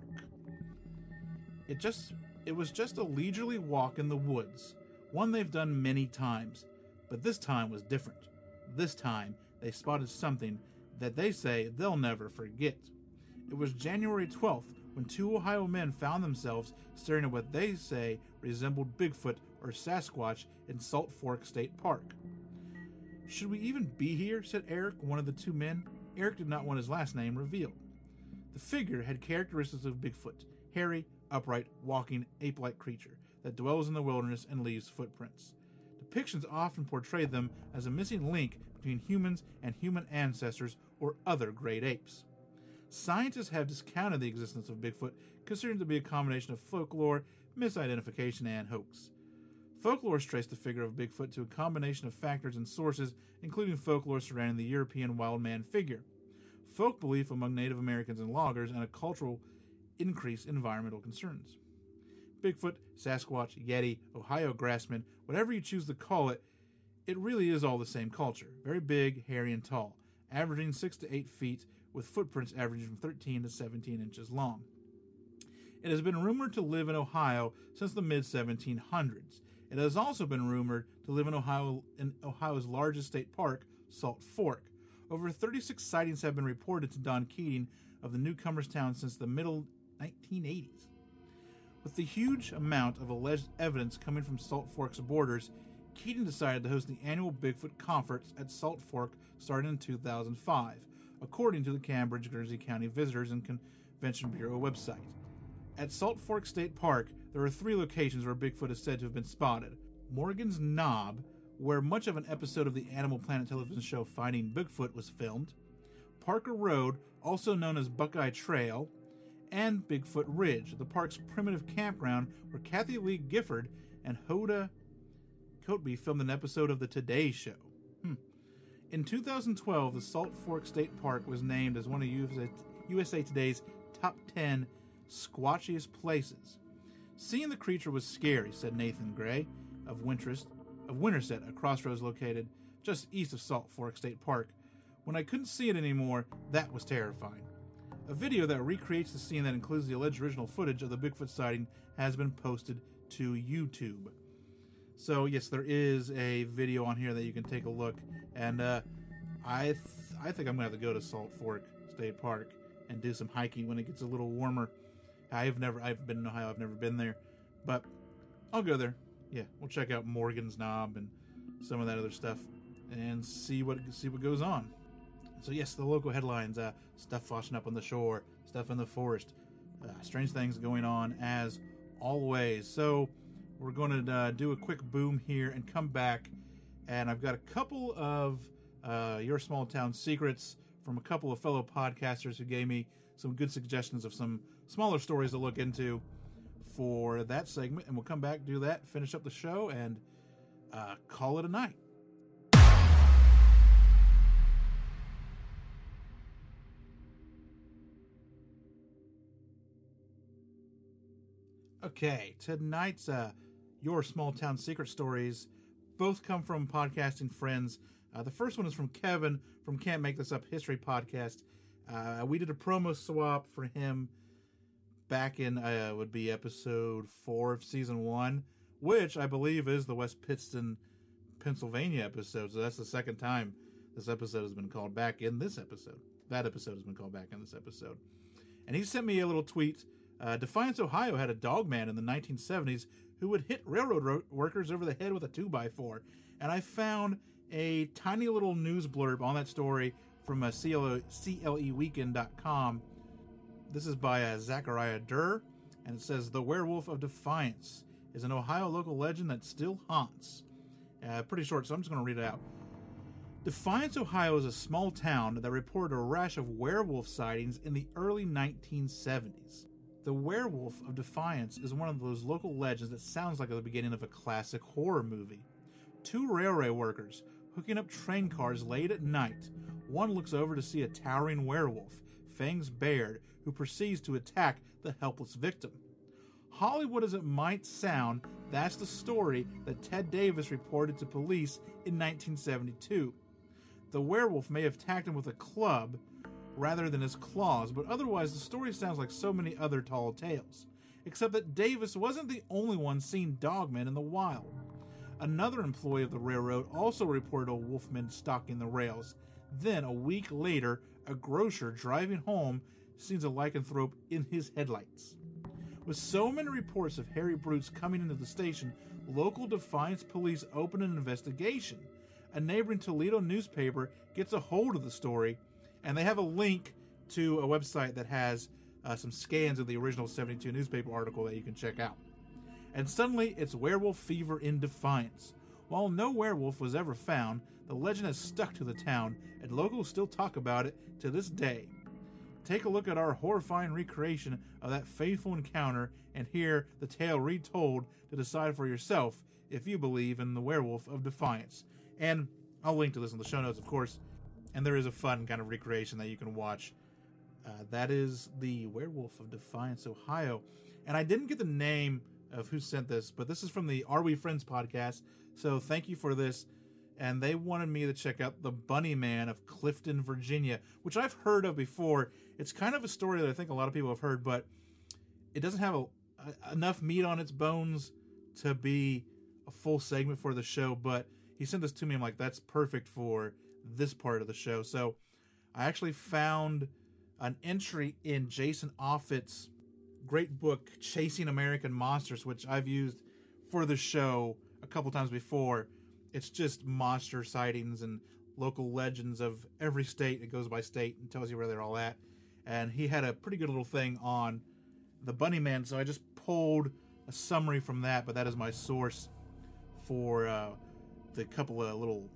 It was just a leisurely walk in the woods, one they've done many times, but this time was different. This time, they spotted something that they say they'll never forget. It was January 12th when 2 Ohio men found themselves staring at what they say resembled Bigfoot or Sasquatch in Salt Fork State Park. "Should we even be here?" said Eric, one of the 2 men. Eric did not want his last name revealed. The figure had characteristics of Bigfoot, hairy, upright, walking, ape-like creature that dwells in the wilderness and leaves footprints. Depictions often portray them as a missing link between humans and human ancestors or other great apes. Scientists have discounted the existence of Bigfoot, considered it to be a combination of folklore, misidentification, and hoax. Folklore traced the figure of Bigfoot to a combination of factors and sources, including folklore surrounding the European wild man figure, folk belief among Native Americans and loggers, and a cultural increased environmental concerns. Bigfoot, Sasquatch, Yeti, Ohio grassman, whatever you choose to call it, it really is all the same culture. Very big, hairy, and tall, averaging 6 to 8 feet, with footprints averaging from 13 to 17 inches long. It has been rumored to live in Ohio since the mid-1700s. It has also been rumored to live in Ohio's largest state park, Salt Fork. Over 36 sightings have been reported to Don Keating of the newcomer's town since the middle 1980s. With the huge amount of alleged evidence coming from Salt Fork's borders, Keating decided to host the annual Bigfoot Conference at Salt Fork starting in 2005, according to the Cambridge, Guernsey County Visitors and Convention Bureau website. At Salt Fork State Park, there are 3 locations where Bigfoot is said to have been spotted. Morgan's Knob, where much of an episode of the Animal Planet television show Finding Bigfoot was filmed, Parker Road, also known as Buckeye Trail, and Bigfoot Ridge, the park's primitive campground where Kathy Lee Gifford and Hoda Kotb filmed an episode of The Today Show. In 2012, the Salt Fork State Park was named as one of USA Today's top 10 squatchiest places. Seeing the creature was scary, said Nathan Gray of Winterset, a crossroads located just east of Salt Fork State Park. When I couldn't see it anymore, that was terrifying. A video that recreates the scene that includes the alleged original footage of the Bigfoot sighting has been posted to YouTube. So yes, there is a video on here that you can take a look, and I think I'm gonna have to go to Salt Fork State Park and do some hiking when it gets a little warmer. I've been in Ohio, I've never been there, but I'll go there. Yeah, we'll check out Morgan's Knob and some of that other stuff and see what goes on. So yes, the local headlines: stuff washing up on the shore, stuff in the forest, strange things going on as always. So we're going to do a quick boom here and come back, and I've got a couple of Your Small Town secrets from a couple of fellow podcasters who gave me some good suggestions of some smaller stories to look into for that segment, and we'll come back, do that, finish up the show, and call it a night. Okay, tonight's Your Small Town Secret Stories both come from podcasting friends. The first one is from Kevin from Can't Make This Up History Podcast. We did a promo swap for him back in, would be episode 4 of season 1, which I believe is the West Pittston, Pennsylvania episode. So that's the second time this episode has been called back in this episode. That episode has been called back in this episode. And he sent me a little tweet. Defiance, Ohio had a dogman in the 1970s who would hit railroad workers over the head with a 2x4. And I found a tiny little news blurb on that story from CLEweekend.com. This is by Zachariah Durr, and it says, "The Werewolf of Defiance is an Ohio local legend that still haunts." Pretty short, so I'm just going to read it out. Defiance, Ohio is a small town that reported a rash of werewolf sightings in the early 1970s. The Werewolf of Defiance is one of those local legends that sounds like the beginning of a classic horror movie. Two railway workers hooking up train cars late at night. One looks over to see a towering werewolf, fangs bared, who proceeds to attack the helpless victim. Hollywood as it might sound, that's the story that Ted Davis reported to police in 1972. The werewolf may have attacked him with a club rather than his claws, but otherwise the story sounds like so many other tall tales. Except that Davis wasn't the only one seeing dogmen in the wild. Another employee of the railroad also reported a wolfman stalking the rails. Then, a week later, a grocer driving home sees a lycanthrope in his headlights. With so many reports of hairy brutes coming into the station, local Defiance police open an investigation. A neighboring Toledo newspaper gets a hold of the story, and they have a link to a website that has some scans of the original 72 newspaper article that you can check out. And suddenly, it's werewolf fever in Defiance. While no werewolf was ever found, the legend has stuck to the town, and locals still talk about it to this day. Take a look at our horrifying recreation of that faithful encounter and hear the tale retold to decide for yourself if you believe in the Werewolf of Defiance. And I'll link to this in the show notes, of course, and there is a fun kind of recreation that you can watch. That is the Werewolf of Defiance, Ohio. And I didn't get the name of who sent this, but this is from the Are We Friends podcast, so thank you for this. And they wanted me to check out the Bunny Man of Clifton, Virginia, which I've heard of before. It's kind of a story that I think a lot of people have heard, but it doesn't have enough meat on its bones to be a full segment for the show. But he sent this to me. I'm like, that's perfect for this part of the show. So I actually found an entry in Jason Offutt's great book, Chasing American Monsters, which I've used for the show a couple times before. It's just monster sightings and local legends of every state. It goes by state and tells you where they're all at. And he had a pretty good little thing on the Bunny Man, so I just pulled a summary from that, but that is my source for the couple of little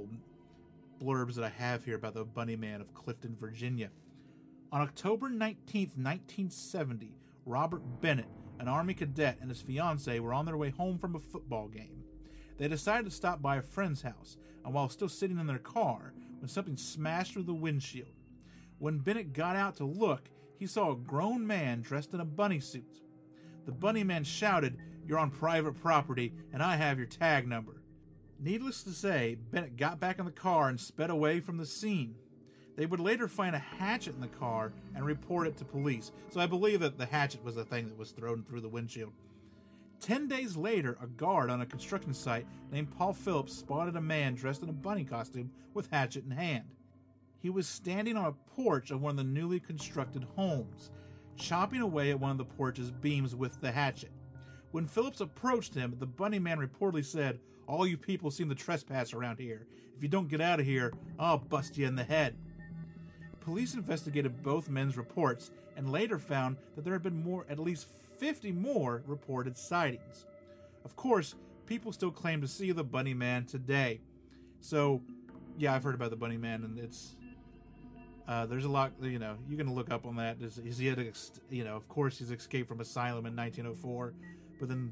blurbs that I have here about the Bunny Man of Clifton, Virginia. On October 19th, 1970, Robert Bennett, an Army cadet, and his fiancée were on their way home from a football game. They decided to stop by a friend's house, and while still sitting in their car, when something smashed through the windshield. When Bennett got out to look, he saw a grown man dressed in a bunny suit. The Bunny Man shouted, "You're on private property, and I have your tag number." Needless to say, Bennett got back in the car and sped away from the scene. They would later find a hatchet in the car and report it to police. So I believe that the hatchet was the thing that was thrown through the windshield. 10 days later, a guard on a construction site named Paul Phillips spotted a man dressed in a bunny costume with hatchet in hand. He was standing on a porch of one of the newly constructed homes, chopping away at one of the porch's beams with the hatchet. When Phillips approached him, the Bunny Man reportedly said, "All you people seem to trespass around here. If you don't get out of here, I'll bust you in the head." Police investigated both men's reports and later found that there had been at least 50 more reported sightings. Of course, people still claim to see the Bunny Man today. So, yeah, I've heard about the Bunny Man, and it's there's a lot, you can look up on that. Of course he's escaped from asylum in 1904, but then,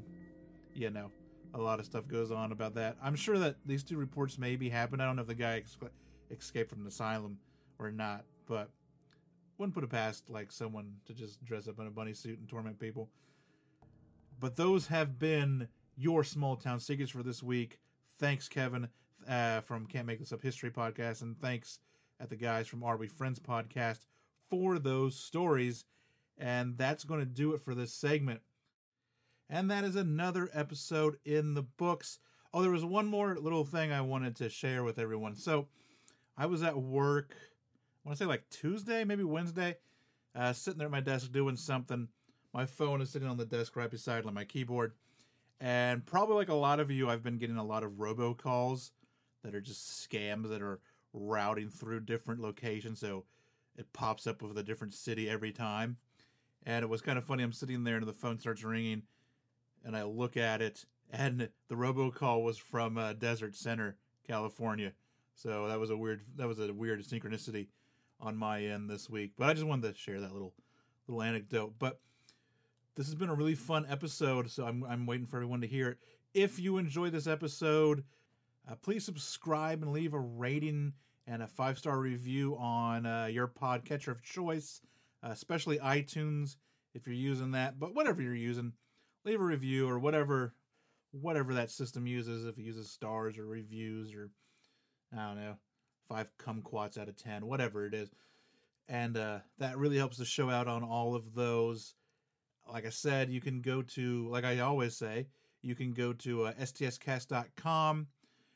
a lot of stuff goes on about that. I'm sure that these two reports maybe happened. I don't know if the guy escaped from an asylum or not, but wouldn't put it past someone to just dress up in a bunny suit and torment people. But those have been your small town secrets for this week. Thanks, Kevin, from Can't Make This Up History podcast, and thanks at the guys from Are We Friends podcast for those stories. And that's going to do it for this segment. And that is another episode in the books. Oh, there was one more little thing I wanted to share with everyone. So I was at work, I want to say like Tuesday, maybe Wednesday, sitting there at my desk doing something. My phone is sitting on the desk right beside my keyboard. And probably like a lot of you, I've been getting a lot of robocalls that are just scams that are routing through different locations. So it pops up with a different city every time. And it was kind of funny. I'm sitting there and the phone starts ringing. And I look at it. And the robocall was from Desert Center, California. So that was a weird synchronicity on my end this week. But I just wanted to share that little anecdote. But this has been a really fun episode, so I'm waiting for everyone to hear it. If you enjoy this episode, please subscribe and leave a rating and a 5-star review on your podcatcher of choice, especially iTunes if you're using that. But whatever you're using, leave a review or whatever that system uses. If it uses stars or reviews or, I don't know, 5 kumquats out of 10, whatever it is. And that really helps the show out on all of those. Like I said, you can go to, like I always say, you can go to stscast.com.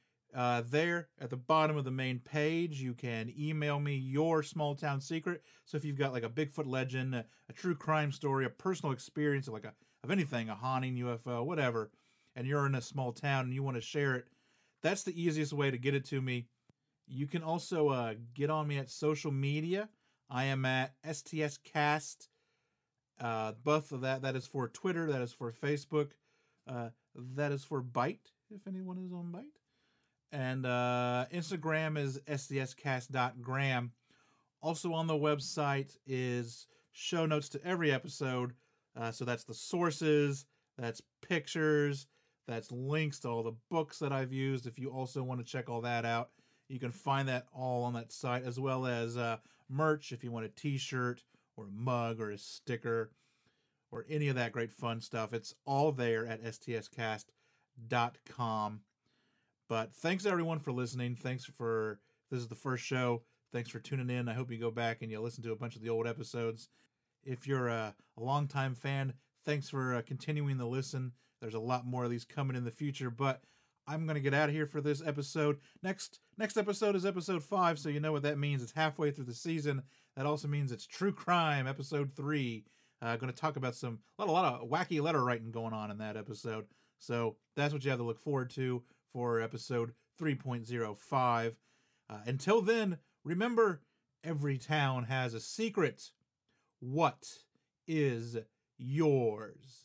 There at the bottom of the main page, you can email me your small town secret. So if you've got like a Bigfoot legend, a true crime story, a personal experience of anything, a haunting, UFO, whatever, and you're in a small town and you want to share it, that's the easiest way to get it to me. You can also get on me at social media. I am at STScast. Both of that is for Twitter, that is for Facebook, that is for Byte, if anyone is on Byte. And Instagram is stscast.gram. Also on the website is show notes to every episode. So that's the sources, that's pictures, that's links to all the books that I've used. If you also want to check all that out, you can find that all on that site, as well as merch if you want a t-shirt or a mug or a sticker or any of that great fun stuff. It's all there at stscast.com. But thanks everyone for listening. This is the first show. Thanks for tuning in. I hope you go back and you listen to a bunch of the old episodes. If you're a longtime fan, thanks for continuing to listen. There's a lot more of these coming in the future, but I'm going to get out of here for this episode. Next episode is episode 5, so you know what that means. It's halfway through the season. That also means it's True Crime, episode 3. Going to talk about a lot of wacky letter writing going on in that episode. So that's what you have to look forward to for episode 3.05. Until then, remember, every town has a secret. What is yours?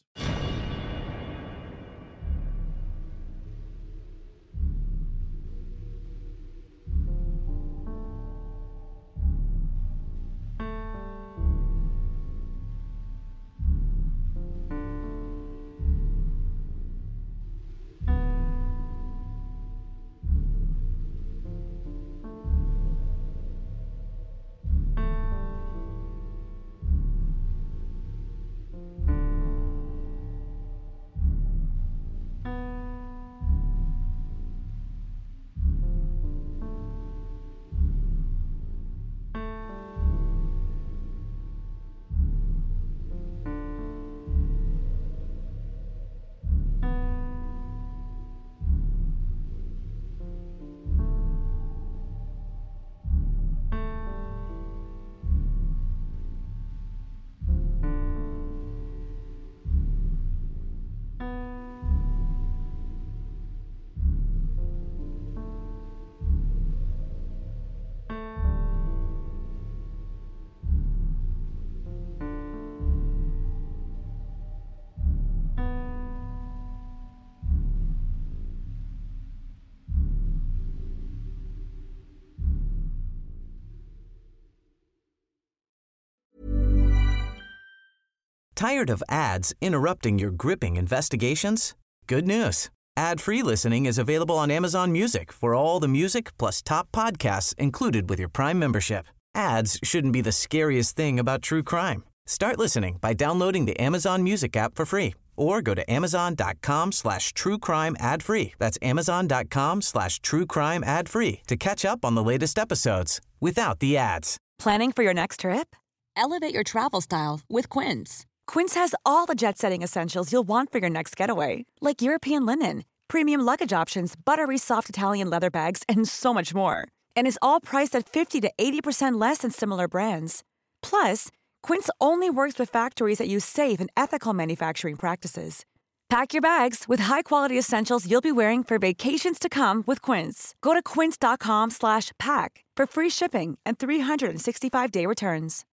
Tired of ads interrupting your gripping investigations? Good news. Ad-free listening is available on Amazon Music for all the music plus top podcasts included with your Prime membership. Ads shouldn't be the scariest thing about true crime. Start listening by downloading the Amazon Music app for free or go to amazon.com/truecrime ad-free. That's amazon.com/truecrime ad-free to catch up on the latest episodes without the ads. Planning for your next trip? Elevate your travel style with Quince. Quince has all the jet-setting essentials you'll want for your next getaway, like European linen, premium luggage options, buttery soft Italian leather bags, and so much more. And is all priced at 50 to 80% less than similar brands. Plus, Quince only works with factories that use safe and ethical manufacturing practices. Pack your bags with high-quality essentials you'll be wearing for vacations to come with Quince. Go to quince.com/pack for free shipping and 365-day returns.